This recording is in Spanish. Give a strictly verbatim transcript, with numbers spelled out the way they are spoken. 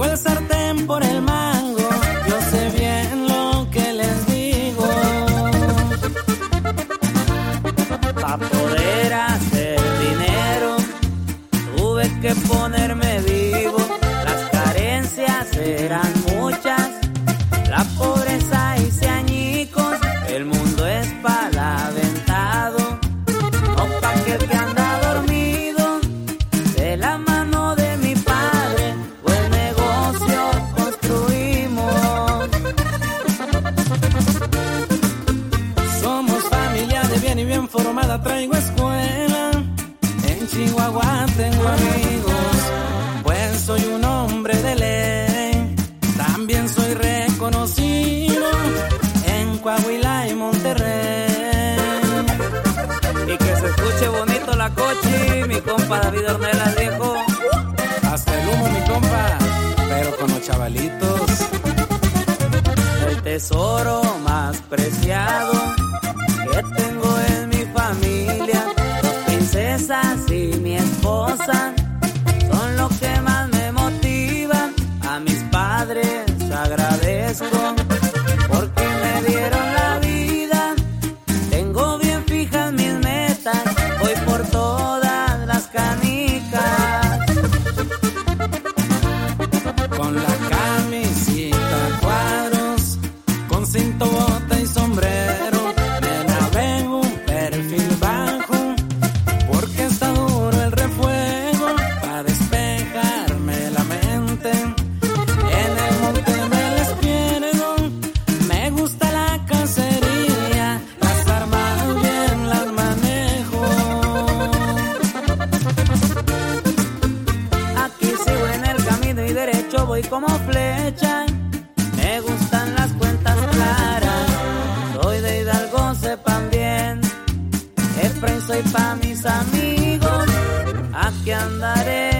traigo el sartén por el mango, yo sé bien lo que les digo. Pa' poder hacer dinero tuve que ponerme vivo. Las carencias eran muchas, la pobreza hice añicos. El mundo es palaventado, no pa' aquel que anda dormido. De la mano de mi padre, buen negocio construimos. Somos familia de bien y bien formada, traigo escuela. En Chihuahua tengo amigos, pues soy un hombre de ley. También soy reconocido en Coahuila y Monterrey. Y que se escuche bonito la cochi, mi compa David Ornelas dijo. Hasta el humo, mi compa, pero con los chavalitos. El tesoro más preciado que tengo en mi familia, dos princesas y mi esposa, son lo que más me motivan. A mis padres agradezco porque me dieron la vida. Tengo bien fijas mis metas, voy por todas las canicas. Con la camisita cuadros, con cinto, bota y sombrero, me navego un perfil bajo, porque está duro el refuego, pa' despejarme la mente. En el monte me les pierdo, me gusta la cacería, las armas bien las manejo. Aquí sigo en el camino y derecho voy como flecha. Me gustan las cuentas claras, soy de Hidalgo, sepan bien. Efraín soy pa' mis amigos, aquí andaré.